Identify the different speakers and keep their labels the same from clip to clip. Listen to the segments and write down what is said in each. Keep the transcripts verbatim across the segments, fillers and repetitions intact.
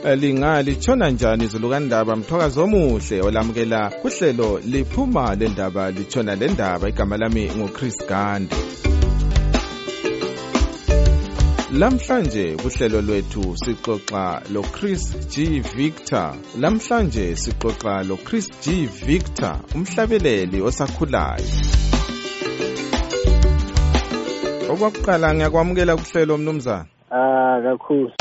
Speaker 1: lingali tshona njani izulukandaba Mthokazi omuhle olamukela kuhlelo liphuma lendaba litshona lendaba igama lami nguChris Gandi. Lamhlanje kuhlelo lwethu sixoxa lo Chris G Victor. Lamhlanje sixoxa lo Chris G Victor, umhlabeleli osakhulayo. Okwakuqala ngiyakwamukela kuhlelo mnumzana.
Speaker 2: Ah kakhulu.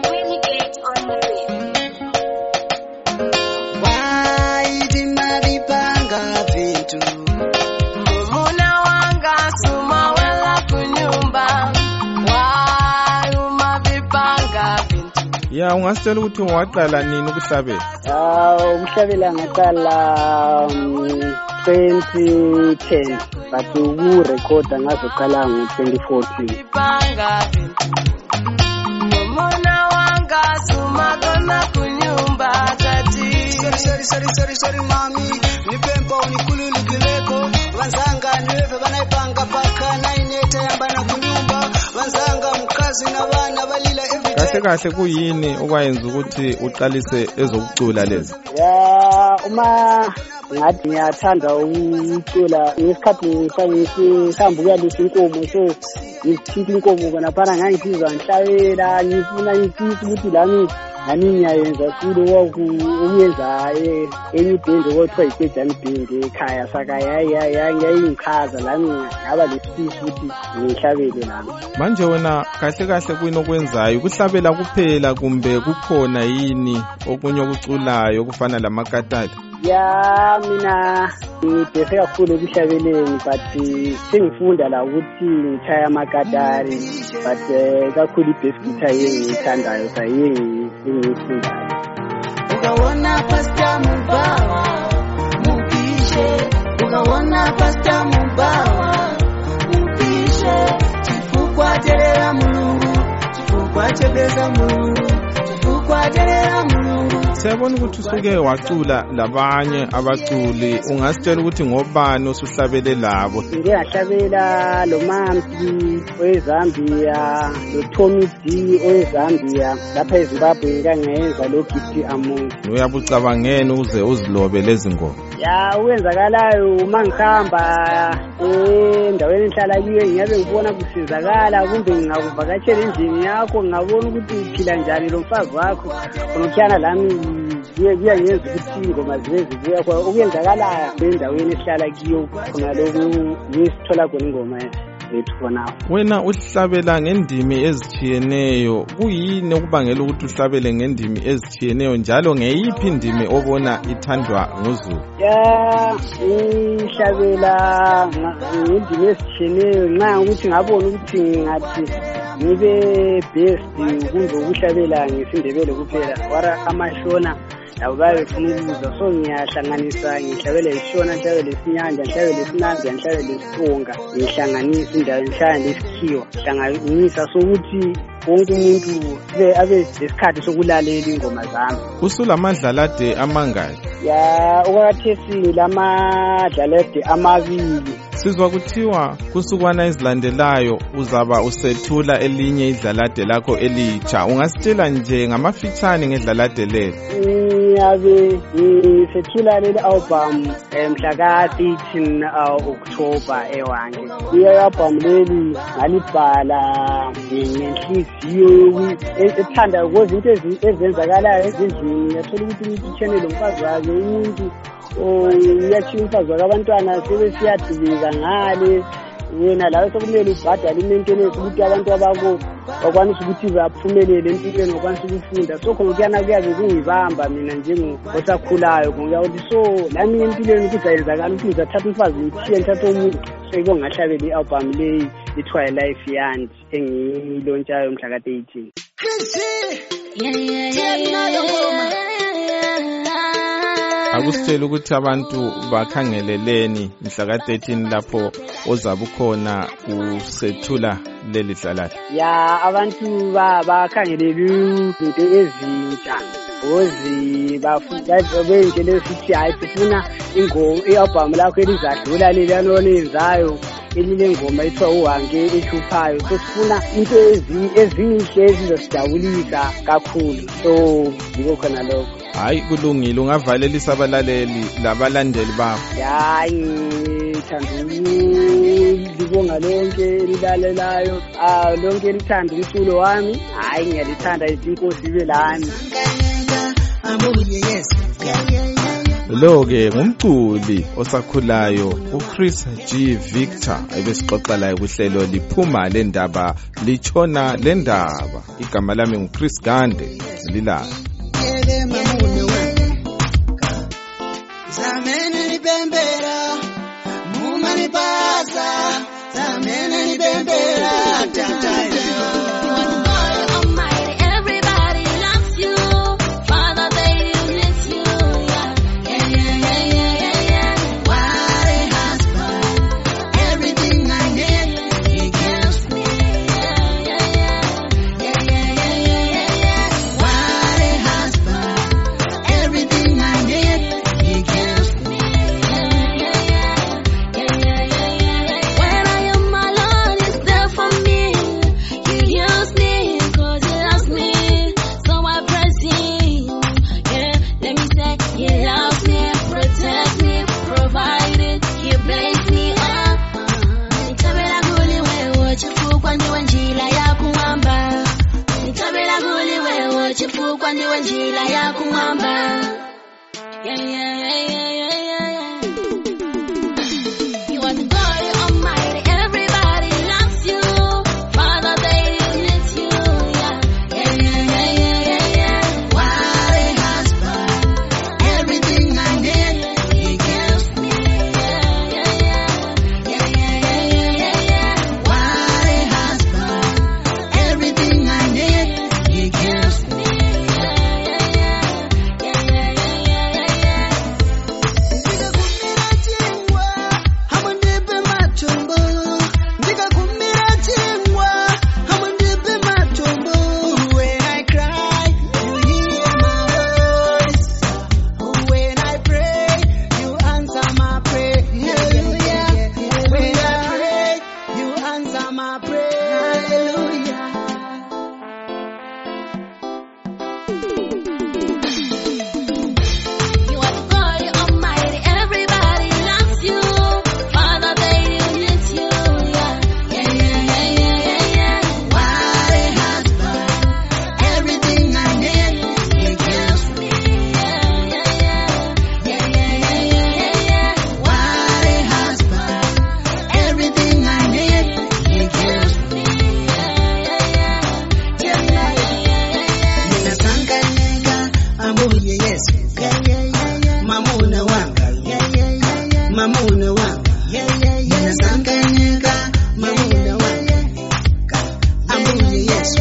Speaker 1: Ya ungasitshela ukuthi waqala nini ukuhlabela?
Speaker 2: Ah ukuhlabela ngaqala twenty ten but ukurecorda ngazoqala ngo twenty fourteen. Mona wanga suma kona kunyumba tati. Sorry sorry sorry sorry sorry mami nipempa unikululukileko wanzanga niwe banaipanga paka na ineta yamba na kunyumba wanzanga mkazi na bana balila every day. Kahle
Speaker 1: kahle kuyini okwayenza ukuthi uqalise ezokucula lezi?
Speaker 2: Ya uma ngathi ngiyathanda ukucula ngesikhathi ngisihamba ukuyalisa inkomo so ngithinta inkomo kona phana ngangizizwa ngihlabela ngifuna ngifisa ukuthi lami nami ngiyayenza kulo ukuyenza emibhendo kodwa isedani bhende ekhaya sakaya ngiyayingikhaza lami ngaba lesifisi ukuthi ngihlabele lami.
Speaker 1: Manje wena kahle kahle kuyini okwenzayo ukuhlabela kuphela kumbe kukhona yini okunye okuculayo okufana lamakatali?
Speaker 2: Ya mina ngibheke kakhulu ekuhlabeleni but sengifunda la ukuthi ngithaya amakatari but kakhulu i-bass guitar yengiyithandayo sayengiyifunda. Ukawona pasta mubawa mupishe ukawona pasta mubawa mupishe chifukwa terera mulungu chifukwa chebeza mulungu chifukwa terera mulungu.
Speaker 1: Siyabona ukuthi usuke wacula labanye abaculi, ungasitshela ukuthi ngobani osuhlabele labo?
Speaker 2: Ngiyahlabela lo Mampi oweZambia, lo Tommy D oweZambia, lapha eZimbabwe ngangenza lo Gift Among.
Speaker 1: Uyabucabangeni uze uzilobe lezi ngoma?
Speaker 2: Ya uwenzakalayo uma ngihamba endaweni enhlala kiyo ngiyabe ngibona kusizakala kumbe ngingakuvakatshela endlini yakho ngabona ukuthi uphila njani lo mfazi wakho unokhiyana lami kuyangenza ukuthi ingoma zibe zibuya kwa ukuyenzakala endaweni esihlala kiyo khona lokhu ngisithola khona ingoma ethu khona.
Speaker 1: Wena uhlabela ngendimi ezitshiyeneyo, kuyini okubangela ukuthi uhlabele ngendimi ezitshiyeneyo njalo ngeyiphi indimi obona ithandwa nguZulu?
Speaker 2: Ya ngihlabela ngendimi ezitshiyeneyo nxa ukuthi ngabona ukuthi ngathi ngibe best kumbe ukuhlabela ngesindebele kuphela wara amashona labo bayefuna ukuza so ngiyahlanganisa ngihlabele ishona ngihlabele isinyanja ngihlabele isinandi ngihlabele isifunga ngihlanganisa indawo ngihlabele isikhiwa hlanganisa sokuthi wonke umuntu abe lesikhathi sokulalela ingoma zami.
Speaker 1: Usulamadlalade amangaki?
Speaker 2: Ya okwathesi lamadlalade amabili.
Speaker 1: Sizwa kuthiwa kusukwana izilandelayo uzaba usethula elinye idlalade lakho elitsha, ungasitshela nje ngamafitshane ngedlalade lelo?
Speaker 2: Ngiyabe ngisethula leli album mhla ka thirteen October ewange. Iyo album leli ngalibhala ngenhliziyo ethanda ukuzinto ezenzakalayo ezindlini. Yathola ukuthi umuntu channel lomfazi wakhe umuntu uyathi umfazi wakhe abantwana sebesiyadilika ngale wena lawe sokumele ubhadale imaintenance ukuthi abantu abako bakwanisa ukuthi baphumelele empilweni bakwanisa ukufunda. So khona kuyana kuyabe kungibamba mina njengosakhulayo ngokuthi so lami empilweni kuzayenzakala ukuthi ngizathatha umfazi ngithiye ngithathe umuntu seko ngahlabela i-album leyi ithiwa Life Yand engiyilontshayo mhla ka eighteen.
Speaker 1: Akusitshela ukuthi abantu bakhangeleleni mhla ka thirteen lapho ozabe ukhona usethula leli dlalala?
Speaker 2: Ya abantu bakhangelele izinto ezintsha ozi bafuna benje lesithi hayi sifuna ingoma i-album lakho elizadlula leli anolenzayo elile ngoma ethiwa uhange ehluphayo. So sifuna into ezinhle ezizosijabulisa kakhulu. So yiko khona lokho.
Speaker 1: Hayi kulungile, ungavalelisa abalaleli labalandeli bakho.
Speaker 2: Hayi thanduni libonga lonke lilalelayo, ah lonke lithanda umculo wami. Hayi ngiyalithanda inkosi ibe lami.
Speaker 1: Lo-ke ngumculi osakhulayo uChris G Victor ebesixoxa laye kuhlelo liphuma le ndaba lichona le ndaba. Igama lami nguChris Gande lila.
Speaker 3: Zamene ni bembera muma ni baza zamene ni bembera tata. Yeah, yeah, yeah, yeah, yeah, yeah. You are the God Almighty, everybody loves you. Father, they need you. Yeah, yeah, yeah, yeah, yeah, yeah. What a husband, everything I need, he gives me. Yeah, yeah, yeah, yeah, yeah, yeah, yeah, yeah. What a husband, everything I need, he gives me. Mamuna wanga, mina sanganyika, mamuna wanga, ambuye Yesu,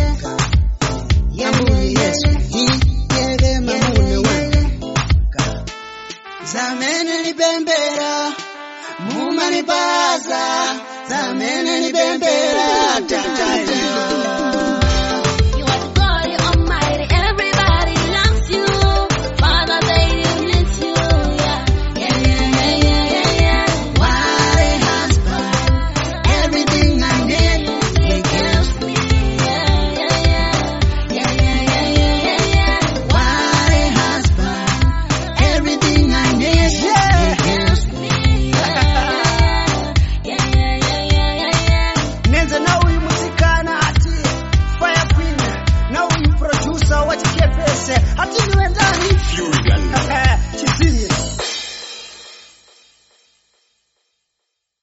Speaker 3: ambuye Yesu, yere mamuna wanga. Zamene ni bembera, muma ni baza, zamene ni bembera, tata. Fury gun.